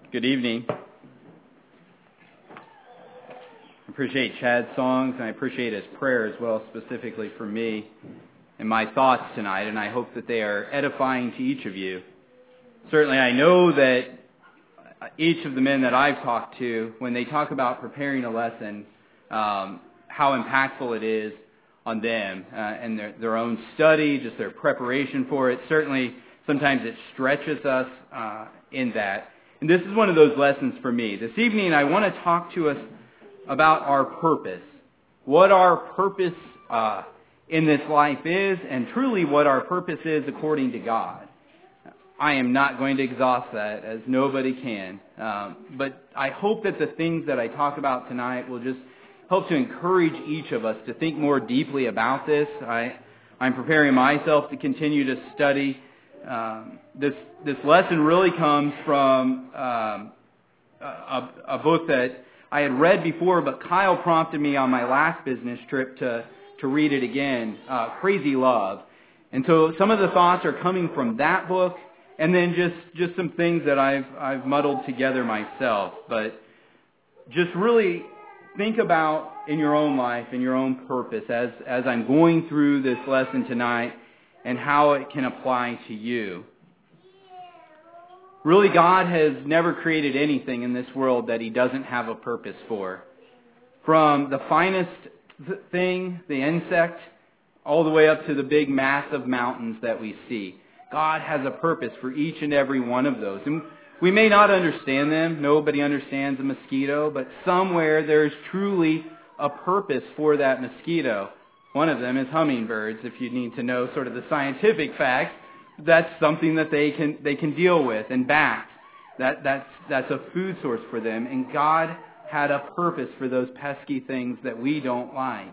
Good evening. I appreciate Chad's songs, and I appreciate his prayer as well, specifically for me and my thoughts tonight, and I hope that they are edifying to each of you. Certainly, I know that each of the men that I've talked to, when they talk about preparing a lesson, how impactful it is on them and their own study, just their preparation for it. Certainly, sometimes it stretches us in that. And this is one of those lessons for me. This evening, I want to talk to us about our purpose. What our purpose in this life is, and truly what our purpose is according to God. I am not going to exhaust that, as nobody can. But I hope that the things that I talk about tonight will just help to encourage each of us to think more deeply about this. I'm preparing myself to continue to study. This lesson really comes from a book that I had read before, but Kyle prompted me on my last business trip to read it again, Crazy Love. And so some of the thoughts are coming from that book, and then just some things that I've muddled together myself. But just really think about in your own life and your own purpose as I'm going through this lesson tonight, and how it can apply to you. Really, God has never created anything in this world that He doesn't have a purpose for. From the finest thing, the insect, all the way up to the big massive mountains that we see. God has a purpose for each and every one of those. And we may not understand them. Nobody understands a mosquito. But somewhere there's truly a purpose for that mosquito. One of them is hummingbirds. If you need to know sort of the scientific facts, that's something that they can deal with. And bats, that's a food source for them. And God had a purpose for those pesky things that we don't like.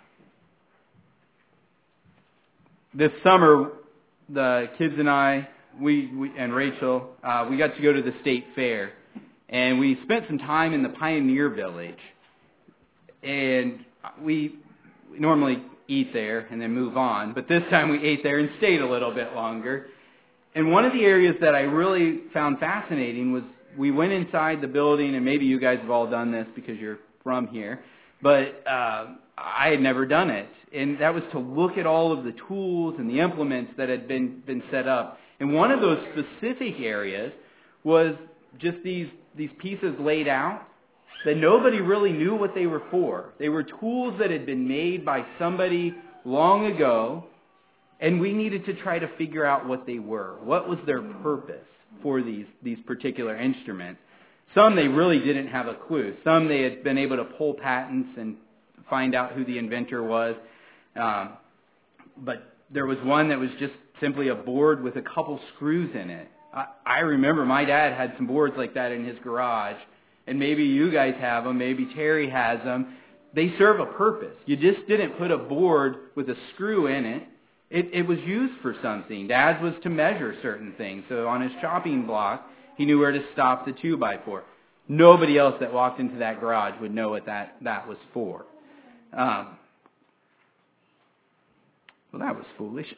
This summer, the kids and I, we and Rachel, we got to go to the state fair, and we spent some time in the Pioneer Village. And we normally eat there and then move on, but this time we ate there and stayed a little bit longer. And one of the areas that I really found fascinating was we went inside the building, and maybe you guys have all done this because you're from here, but I had never done it. And that was to look at all of the tools and the implements that had been set up. And one of those specific areas was just these pieces laid out that nobody really knew what they were for. They were tools that had been made by somebody long ago, and we needed to try to figure out what they were. What was their purpose for these particular instruments? Some they really didn't have a clue. Some they had been able to pull patents and find out who the inventor was. But there was one that was just simply a board with a couple screws in it. I remember my dad had some boards like that in his garage. And maybe you guys have them, maybe Terry has them. They serve a purpose. You just didn't put a board with a screw in it. It was used for something. Dad's was to measure certain things. So on his chopping block, he knew where to stop the 2x4. Nobody else that walked into that garage would know what that was for. Well, that was foolish.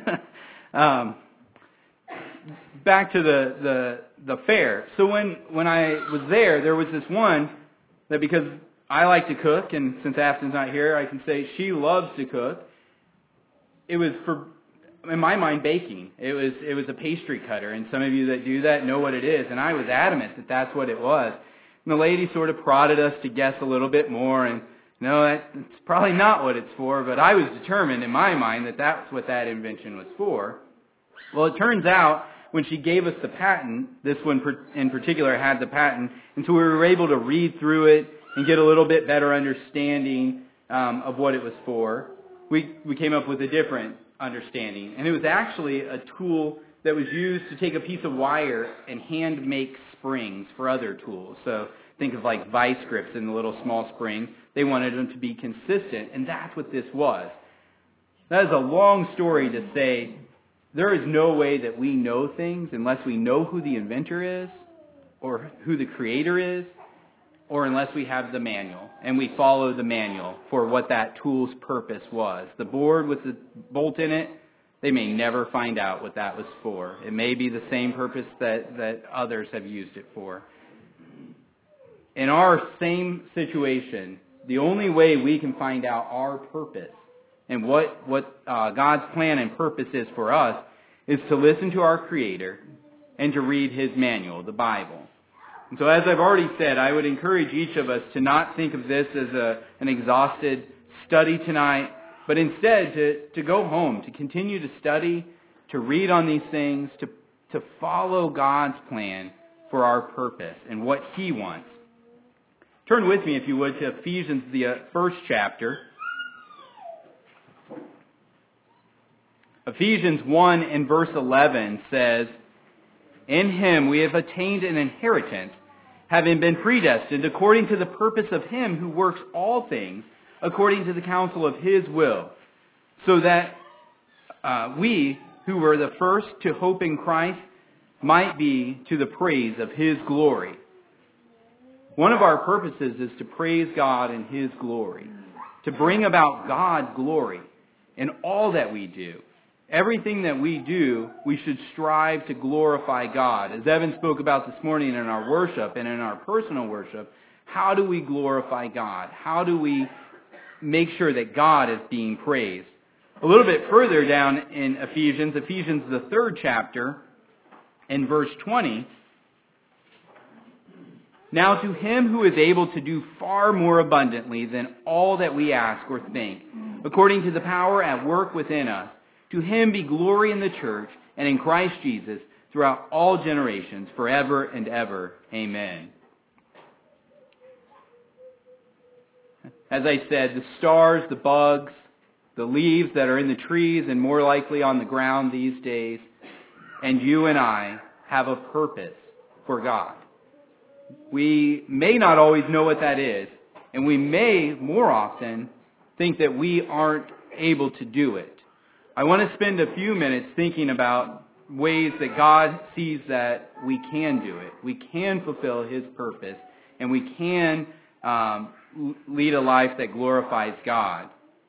Back to the fair. So when I was there was this one that, because I like to cook, and since Afton's not here, I can say she loves to cook. It was for, in my mind, baking. It was a pastry cutter, and some of you that do that know what it is. And I was adamant that that's what it was. And the lady sort of prodded us to guess a little bit more, and no, that's probably not what it's for. But I was determined in my mind that that's what that invention was for. Well, it turns out when she gave us the patent, this one in particular had the patent, and so we were able to read through it and get a little bit better understanding of what it was for. We came up with a different understanding, and it was actually a tool that was used to take a piece of wire and hand make springs for other tools. So think of like vice grips in the little small springs. They wanted them to be consistent, and that's what this was. That is a long story to say there is no way that we know things unless we know who the inventor is or who the creator is, or unless we have the manual and we follow the manual for what that tool's purpose was. The board with the bolt in it, they may never find out what that was for. It may be the same purpose that others have used it for. in our same situation, the only way we can find out our purpose and what God's plan and purpose is for us is to listen to our Creator and to read His manual, the Bible. And so as I've already said, I would encourage each of us to not think of this as an exhausted study tonight, but instead to go home, to continue to study, to read on these things, to follow God's plan for our purpose and what He wants. Turn with me, if you would, to Ephesians, the first chapter. Ephesians 1 and verse 11 says, "In Him we have attained an inheritance, having been predestined according to the purpose of Him who works all things according to the counsel of His will, so that we, who were the first to hope in Christ, might be to the praise of His glory." One of our purposes is to praise God in His glory, to bring about God's glory in all that we do. Everything that we do, we should strive to glorify God. As Evan spoke about this morning in our worship and in our personal worship, how do we glorify God? How do we make sure that God is being praised? A little bit further down in Ephesians, the third chapter, in verse 20, "Now to Him who is able to do far more abundantly than all that we ask or think, according to the power at work within us, to Him be glory in the church and in Christ Jesus throughout all generations, forever and ever. Amen." As I said, the stars, the bugs, the leaves that are in the trees and more likely on the ground these days, and you and I have a purpose for God. We may not always know what that is, and we may more often think that we aren't able to do it. I want to spend a few minutes thinking about ways that God sees that we can do it. We can fulfill His purpose, and we can lead a life that glorifies God.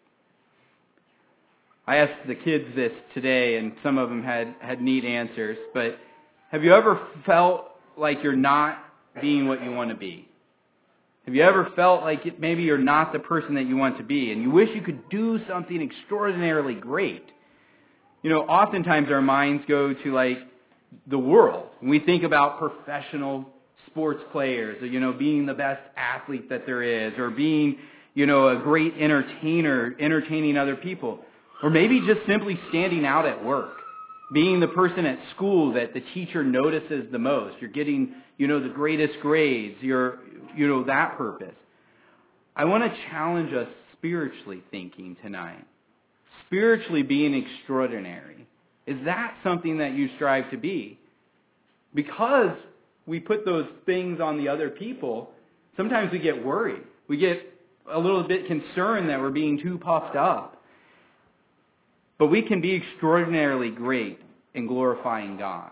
I asked the kids this today, and some of them had neat answers, but have you ever felt like you're not being what you want to be? Have you ever felt like maybe you're not the person that you want to be, and you wish you could do something extraordinarily great? You know, oftentimes our minds go to like the world. When we think about professional sports players, or, being the best athlete that there is, or being, a great entertainer, entertaining other people, or maybe just simply standing out at work, being the person at school that the teacher notices the most. You're getting, the greatest grades. You're, that purpose. I want to challenge us spiritually thinking tonight. Spiritually being extraordinary. Is that something that you strive to be? Because we put those things on the other people, sometimes we get worried. We get a little bit concerned that we're being too puffed up. But we can be extraordinarily great in glorifying God.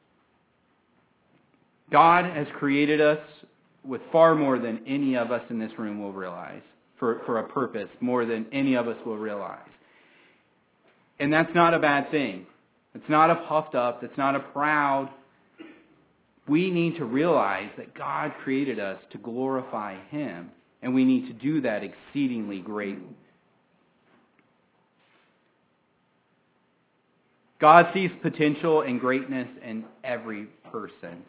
God has created us with far more than any of us in this room will realize, for a purpose, more than any of us will realize. And that's not a bad thing. It's not a puffed up, it's not a proud. We need to realize that God created us to glorify Him, and we need to do that exceedingly great. God sees potential and greatness in every person.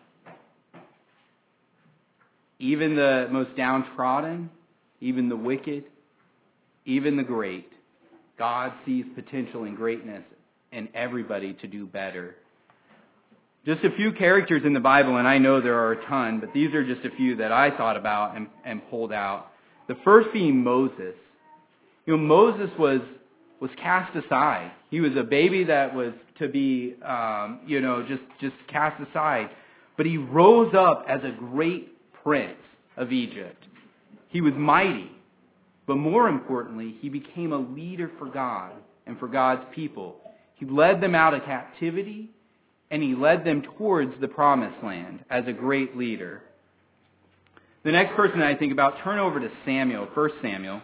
Even the most downtrodden, even the wicked, even the great. God sees potential and greatness in everybody to do better. Just a few characters in the Bible, and I know there are a ton, but these are just a few that I thought about and pulled out. The first being Moses. Moses was cast aside. He was a baby that was to be, just cast aside. But he rose up as a great prince of Egypt. He was mighty. But more importantly, he became a leader for God and for God's people. He led them out of captivity, and he led them towards the promised land as a great leader. The next person that I think about, turn over to Samuel, 1 Samuel.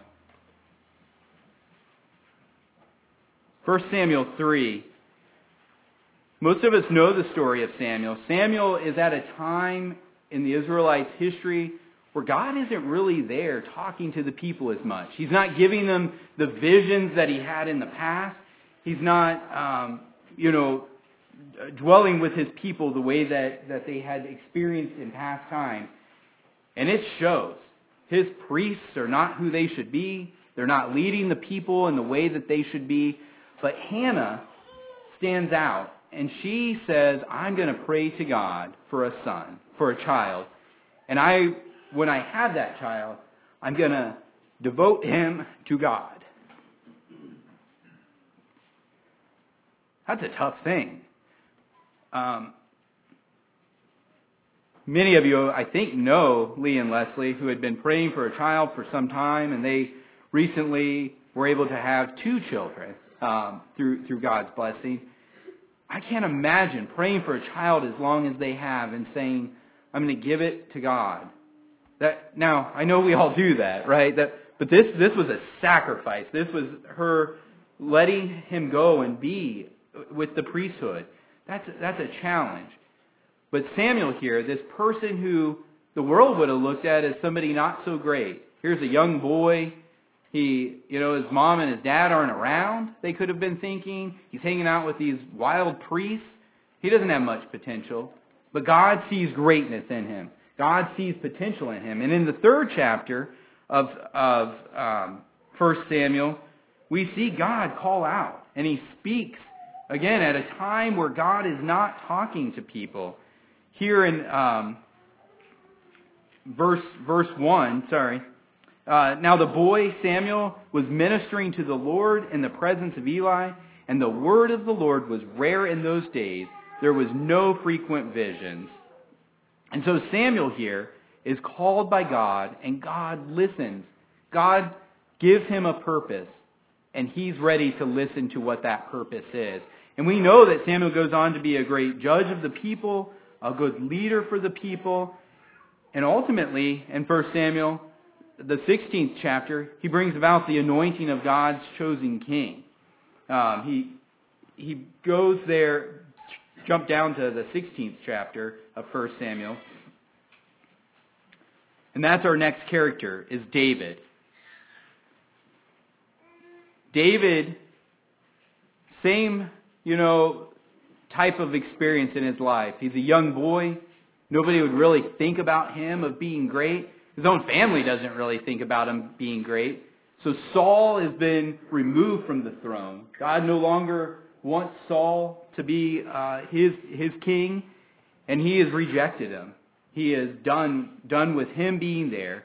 1 Samuel 3. Most of us know the story of Samuel. Samuel is at a time in the Israelites' history where God isn't really there talking to the people as much. He's not giving them the visions that he had in the past. He's not, dwelling with his people the way that they had experienced in past times. And it shows. His priests are not who they should be. They're not leading the people in the way that they should be. But Hannah stands out, and she says, I'm going to pray to God for a son, for a child. And when I have that child, I'm going to devote him to God. That's a tough thing. Many of you, I think, know Lee and Leslie, who had been praying for a child for some time, and they recently were able to have 2 children through God's blessing. I can't imagine praying for a child as long as they have and saying, I'm going to give it to God. Now, I know we all do that, right? But this was a sacrifice. This was her letting him go and be with the priesthood. That's a challenge. But Samuel here, this person who the world would have looked at as somebody not so great. Here's a young boy. His mom and his dad aren't around, they could have been thinking. He's hanging out with these wild priests. He doesn't have much potential. But God sees greatness in him. God sees potential in him. And in the 3rd chapter of 1 Samuel, we see God call out. And he speaks, again, at a time where God is not talking to people. Here in verse 1, now the boy Samuel was ministering to the Lord in the presence of Eli, and the word of the Lord was rare in those days. There was no frequent visions. And so Samuel here is called by God, and God listens. God gives him a purpose, and he's ready to listen to what that purpose is. And we know that Samuel goes on to be a great judge of the people, a good leader for the people. And ultimately, in 1 Samuel, the 16th chapter, he brings about the anointing of God's chosen king. He goes there, jump down to the 16th chapter of 1 Samuel. And that's our next character, is David. David, same, type of experience in his life. He's a young boy. Nobody would really think about him of being great. His own family doesn't really think about him being great. So Saul has been removed from the throne. God no longer wants Saul to be his king, and he has rejected him. He is done with him being there.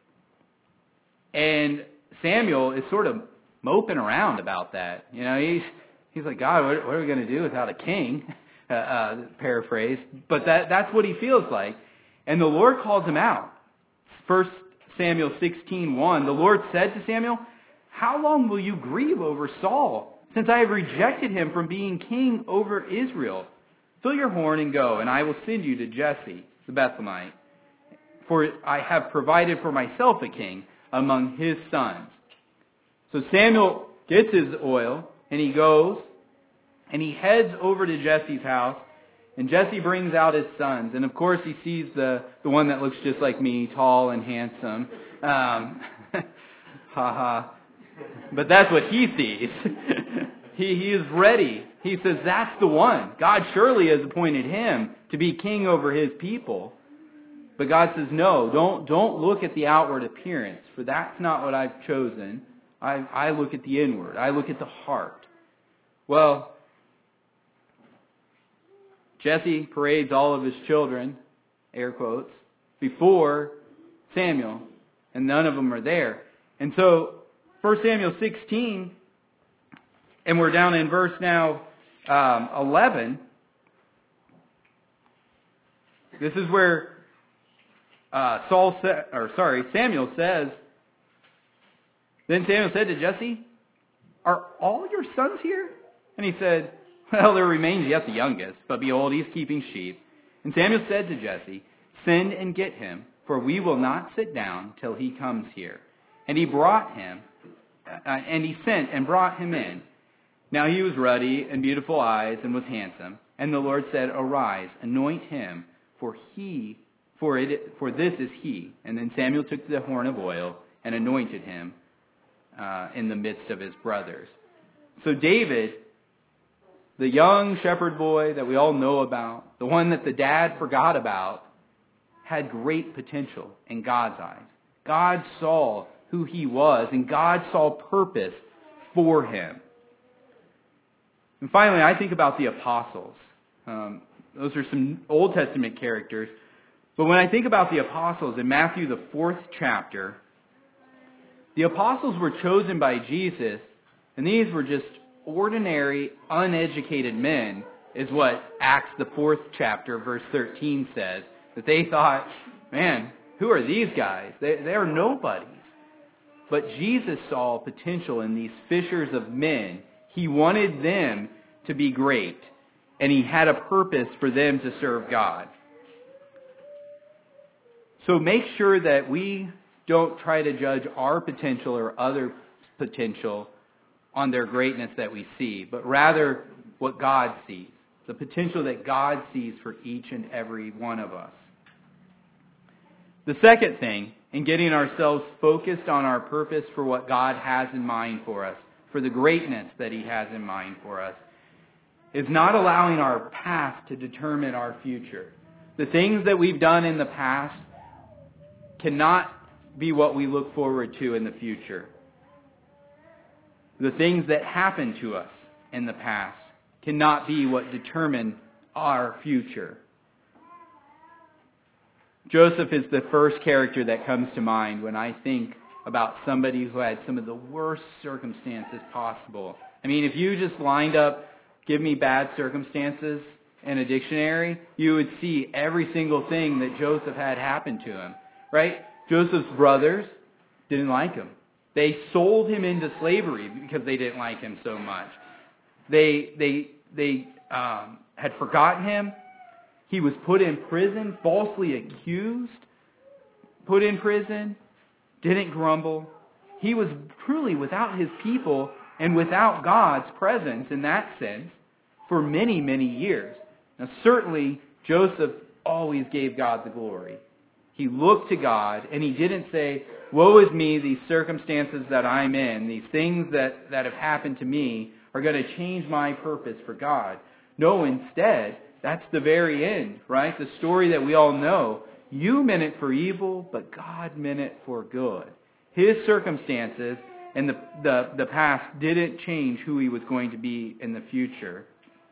And Samuel is sort of moping around about that. He's like, God, what are we going to do without a king? Paraphrase. But that's what he feels like. And the Lord calls him out. 1 Samuel 16:1, the Lord said to Samuel, how long will you grieve over Saul, since I have rejected him from being king over Israel? Fill your horn and go, and I will send you to Jesse, the Bethlehemite. For I have provided for myself a king among his sons. So Samuel gets his oil, and he goes, and he heads over to Jesse's house, and Jesse brings out his sons. And of course he sees the one that looks just like me, tall and handsome. But that's what he sees. He is ready. He says, that's the one. God surely has appointed him to be king over his people. But God says, no, don't look at the outward appearance, for that's not what I've chosen. I look at the inward. I look at the heart. Well, Jesse parades all of his children, air quotes, before Samuel, and none of them are there. And so, 1 Samuel 16, and we're down in verse now 11. This is where Samuel says, then Samuel said to Jesse, are all your sons here? And he said, well, there remains yet the youngest, but behold, he is keeping sheep. And Samuel said to Jesse, send and get him, for we will not sit down till he comes here. And he brought him, and he sent and brought him in. Now he was ruddy and beautiful eyes and was handsome. And the Lord said, arise, anoint him, for for this is he. And then Samuel took the horn of oil and anointed him in the midst of his brothers. So David, the young shepherd boy that we all know about, the one that the dad forgot about, had great potential in God's eyes. God saw who he was, and God saw purpose for him. And finally, I think about the apostles. Those are some Old Testament characters. But when I think about the apostles in Matthew, the 4th chapter, the apostles were chosen by Jesus, and these were just ordinary, uneducated men, is what Acts, the 4th chapter, verse 13 says. That they thought, man, who are these guys? They are nobodies. But Jesus saw potential in these fishers of men. He wanted them to be great. And he had a purpose for them to serve God. So make sure that we don't try to judge our potential or other potential on their greatness that we see, but rather what God sees. The potential that God sees for each and every one of us. The second thing, in getting ourselves focused on our purpose for what God has in mind for us, for the greatness that he has in mind for us, is not allowing our past to determine our future. The things that we've done in the past cannot be what we look forward to in the future. The things that happened to us in the past cannot be what determine our future. Joseph is the first character that comes to mind when I think about somebody who had some of the worst circumstances possible. I mean, if you just lined up, give me bad circumstances in a dictionary, you would see every single thing that Joseph had happen to him, right? Joseph's brothers didn't like him. They sold him into slavery because they didn't like him so much. They had forgotten him. He was put in prison, falsely accused, put in prison, didn't grumble. He was truly without his people and without God's presence in that sense for many, many years. Now certainly Joseph always gave God the glory. He looked to God and he didn't say, woe is me, these circumstances that I'm in, these things that have happened to me are going to change my purpose for God. No, instead, that's the very end, right? The story that we all know. You meant it for evil, but God meant it for good. His circumstances and the past didn't change who he was going to be in the future.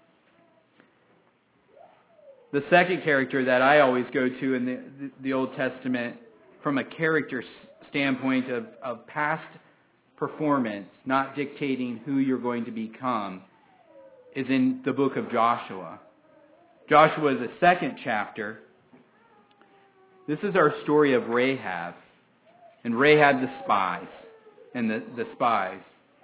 The second character that I always go to in the Old Testament from a character standpoint of past performance, not dictating who you're going to become, is in the book of Joshua. Joshua is the second chapter. This is our story of Rahab. And Rahab the spies. And the spies.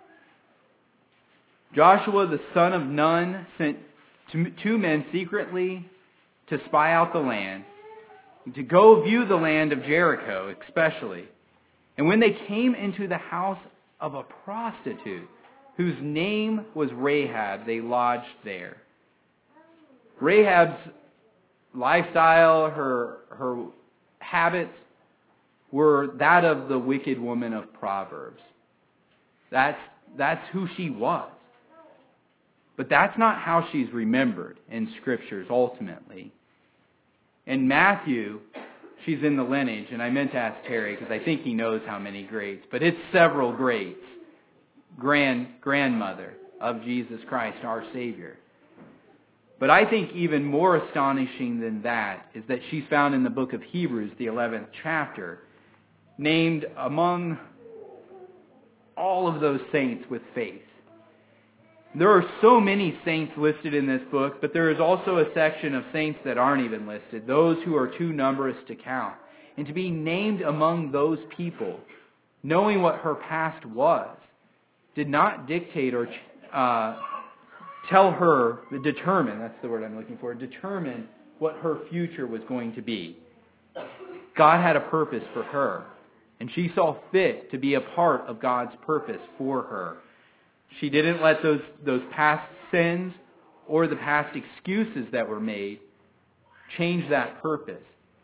Joshua the son of Nun sent two men secretly to spy out the land, to go view the land of Jericho especially. And when they came into the house of a prostitute, whose name was Rahab, they lodged there. Rahab's lifestyle, her habits were that of the wicked woman of Proverbs. That's who she was. But that's not how she's remembered in Scriptures ultimately. In Matthew, she's in the lineage, and I meant to ask Terry because I think he knows how many greats, but it's several greats. Grandmother of Jesus Christ, our Savior. But I think even more astonishing than that is that she's found in the book of Hebrews, the 11th chapter, named among all of those saints with faith. There are so many saints listed in this book, but there is also a section of saints that aren't even listed, those who are too numerous to count. And to be named among those people, knowing what her past was, did not dictate or tell her, determine, that's the word I'm looking for, determine what her future was going to be. God had a purpose for her, and she saw fit to be a part of God's purpose for her. She didn't let those past sins or the past excuses that were made change that purpose.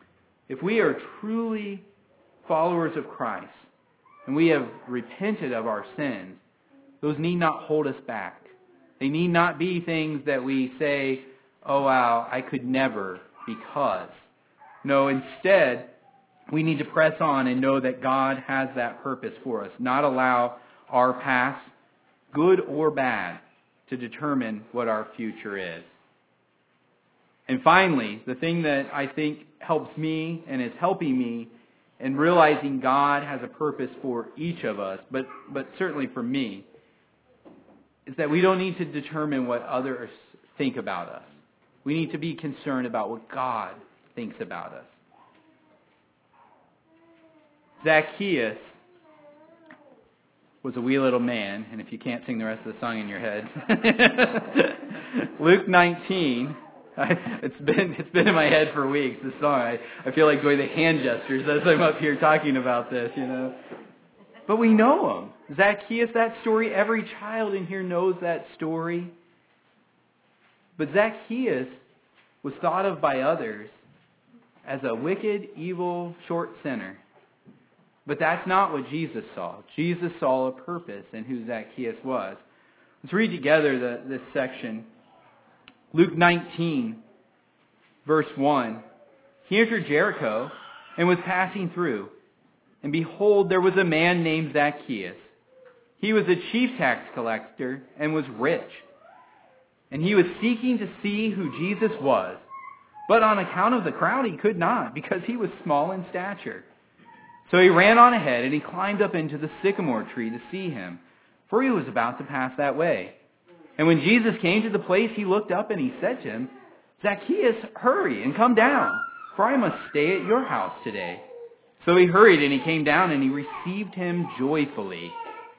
if we are truly followers of Christ and we have repented of our sins, those need not hold us back. They need not be things that we say, oh wow, I could never because. No, instead, we need to press on and know that God has that purpose for us. Not allow our past, good or bad, to determine what our future is. And finally, the thing that I think helps me and is helping me in realizing God has a purpose for each of us, but certainly for me, is that we don't need to determine what others think about us. We need to be concerned about what God thinks about us. Zacchaeus was a wee little man, and if you can't sing the rest of the song in your head, Luke 19, it's been in my head for weeks, this song. I feel like doing the hand gestures as I'm up here talking about this, you know. But we know him. Zacchaeus, that story, every child in here knows that story. But Zacchaeus was thought of by others as a wicked, evil, short sinner. But that's not what Jesus saw. Jesus saw a purpose in who Zacchaeus was. Let's read together this section. Luke 19, verse 1. He entered Jericho and was passing through. And behold, there was a man named Zacchaeus. He was a chief tax collector and was rich. And he was seeking to see who Jesus was. But on account of the crowd, he could not, because he was small in stature. So he ran on ahead, and he climbed up into the sycamore tree to see him, for he was about to pass that way. And when Jesus came to the place, he looked up and he said to him, Zacchaeus, hurry and come down, for I must stay at your house today. So he hurried and he came down and he received him joyfully.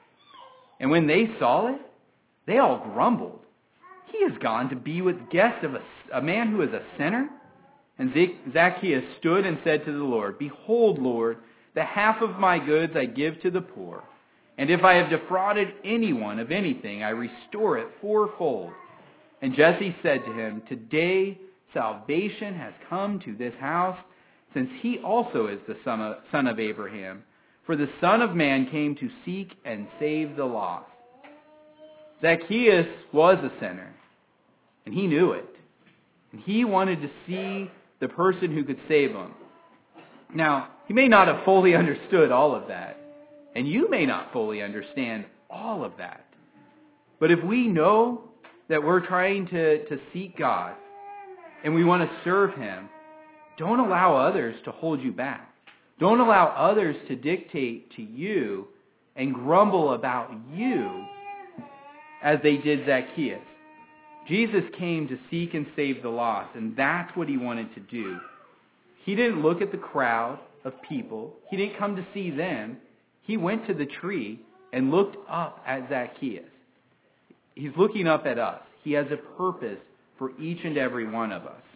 And when they saw it, they all grumbled. He has gone to be with guests of a man who is a sinner? And Zacchaeus stood and said to the Lord, Behold, Lord, the half of my goods I give to the poor. And if I have defrauded anyone of anything, I restore it fourfold. And Jesse said to him, Today salvation has come to this house, since he also is the son of Abraham. For the Son of Man came to seek and save the lost. Zacchaeus was a sinner, and he knew it. And he wanted to see the person who could save him. Now, he may not have fully understood all of that, and you may not fully understand all of that. But if we know that we're trying to seek God, and we want to serve Him, don't allow others to hold you back. Don't allow others to dictate to you and grumble about you as they did Zacchaeus. Jesus came to seek and save the lost, and that's what He wanted to do. He didn't look at the crowd of people. He didn't come to see them. He went to the tree and looked up at Zacchaeus. He's looking up at us. He has a purpose for each and every one of us.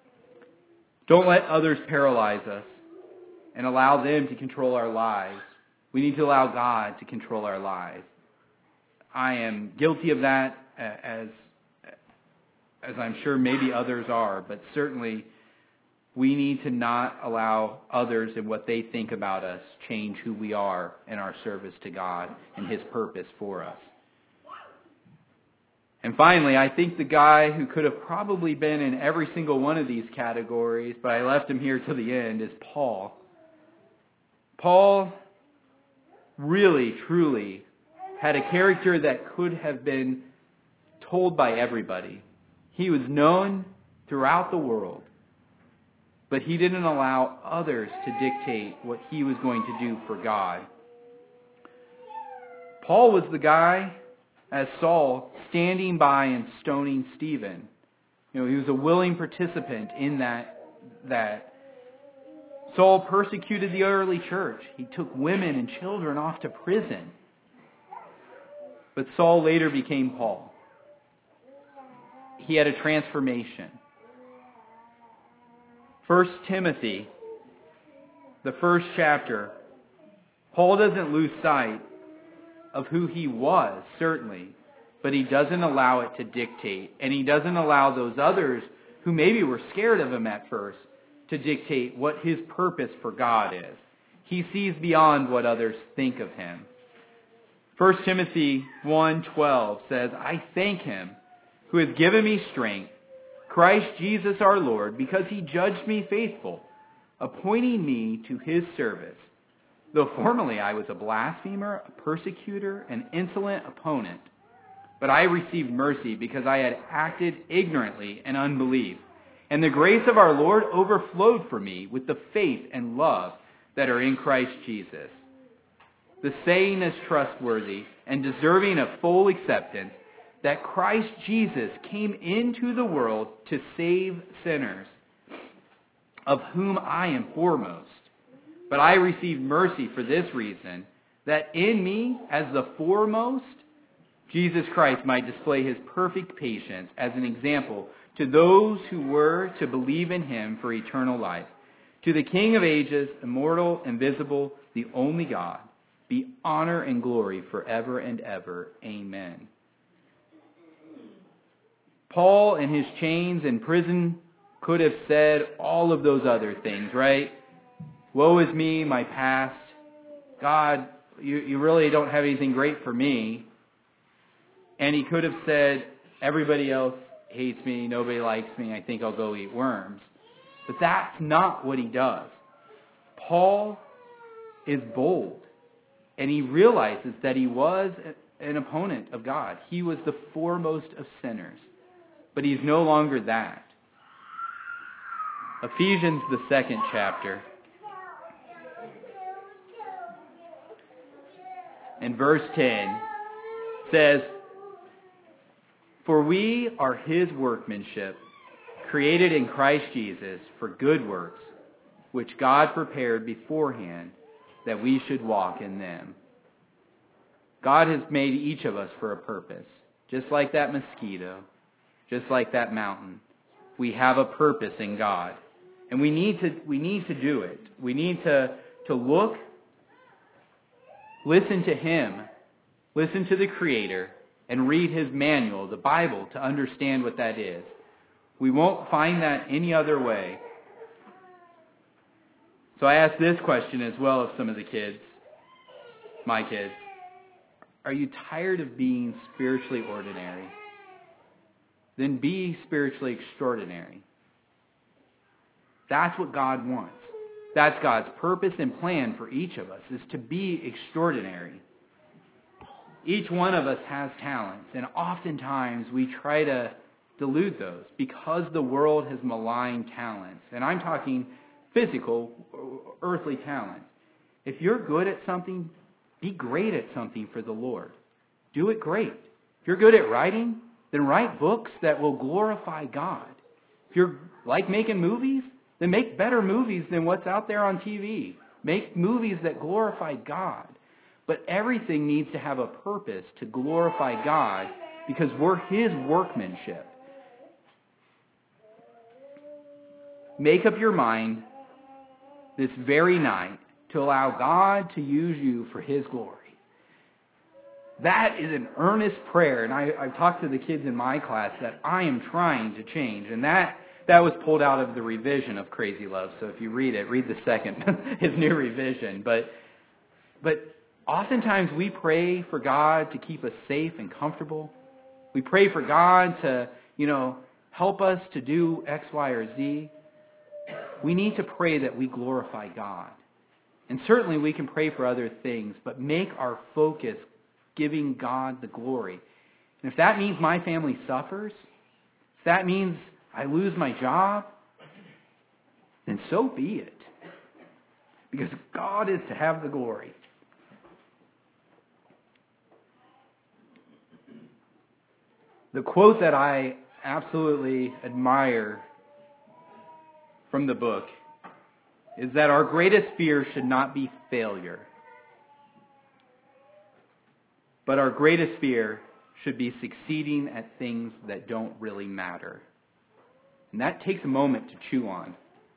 Don't let others paralyze us and allow them to control our lives. We need to allow God to control our lives. I am guilty of that, as I'm sure maybe others are, but certainly we need to not allow others and what they think about us change who we are in our service to God and His purpose for us. And finally, I think the guy who could have probably been in every single one of these categories, but I left him here to the end, is Paul. Paul really, truly had a character that could have been told by everybody. He was known throughout the world, but he didn't allow others to dictate what he was going to do for God. Paul was the guy, as Saul, standing by and stoning Stephen. He was a willing participant in that. Saul persecuted the early church. He took women and children off to prison. But Saul later became Paul. He had a transformation. 1 Timothy, the first chapter, Paul doesn't lose sight of who he was, certainly, but he doesn't allow it to dictate, and he doesn't allow those others who maybe were scared of him at first to dictate what his purpose for God is. He sees beyond what others think of him. 1 Timothy 1:12 says, I thank him who has given me strength, Christ Jesus our Lord, because he judged me faithful, appointing me to his service. Though formerly I was a blasphemer, a persecutor, an insolent opponent, but I received mercy because I had acted ignorantly in unbelief. And the grace of our Lord overflowed for me with the faith and love that are in Christ Jesus. The saying is trustworthy and deserving of full acceptance, that Christ Jesus came into the world to save sinners, of whom I am foremost. But I received mercy for this reason, that in me, as the foremost, Jesus Christ might display his perfect patience as an example to those who were to believe in him for eternal life. To the King of ages, immortal, invisible, the only God, be honor and glory forever and ever. Amen. Paul, in his chains in prison, could have said all of those other things, right? Woe is me, my past. God, you really don't have anything great for me. And he could have said, everybody else hates me, nobody likes me, I think I'll go eat worms. But that's not what he does. Paul is bold, and he realizes that he was an opponent of God. He was the foremost of sinners, but he's no longer that. Ephesians, the 2nd chapter, and verse 10 says, For we are his workmanship, created in Christ Jesus for good works, which God prepared beforehand that we should walk in them. God has made each of us for a purpose. Just like that mosquito, just like that mountain. We have a purpose in God. And we need to do it. We need to look, listen to him, listen to the Creator, and read his manual, the Bible, to understand what that is. We won't find that any other way. So I asked this question as well of some of the kids, my kids. Are you tired of being spiritually ordinary? Then be spiritually extraordinary. That's what God wants. That's God's purpose and plan for each of us, is to be extraordinary. Each one of us has talents, and oftentimes we try to delude those because the world has maligned talents. And I'm talking physical, earthly talents. If you're good at something, be great at something for the Lord. Do it great. If you're good at writing, then write books that will glorify God. If you're like making movies, then make better movies than what's out there on TV. Make movies that glorify God. But everything needs to have a purpose to glorify God because we're his workmanship. Make up your mind this very night to allow God to use you for his glory. That is an earnest prayer, and I've talked to the kids in my class that I am trying to change, and that was pulled out of the revision of Crazy Love. So if you read it, read the second, his new revision. But oftentimes we pray for God to keep us safe and comfortable. We pray for God to, help us to do X, Y, or Z. We need to pray that we glorify God. And certainly we can pray for other things, but make our focus giving God the glory. And if that means my family suffers, if that means I lose my job, then so be it. Because God is to have the glory. The quote that I absolutely admire from the book is that our greatest fear should not be failure, but our greatest fear should be succeeding at things that don't really matter. And that takes a moment to chew on.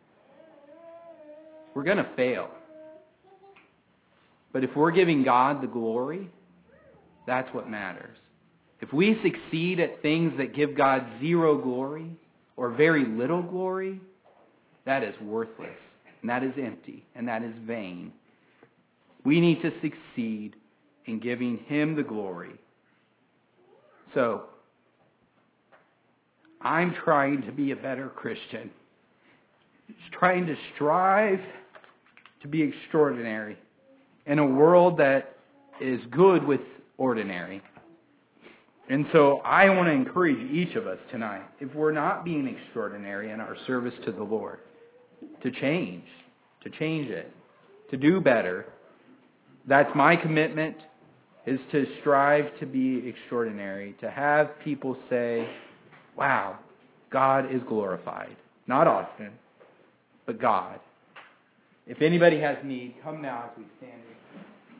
We're going to fail. But if we're giving God the glory, that's what matters. If we succeed at things that give God zero glory or very little glory, that is worthless, and that is empty, and that is vain. We need to succeed in giving Him the glory. So, I'm trying to be a better Christian. Trying to strive to be extraordinary in a world that is good with ordinary. And so I want to encourage each of us tonight, if we're not being extraordinary in our service to the Lord, to change it, to do better. That's my commitment, is to strive to be extraordinary, to have people say, wow, God is glorified. Not Austin, but God. If anybody has need, come now as we stand.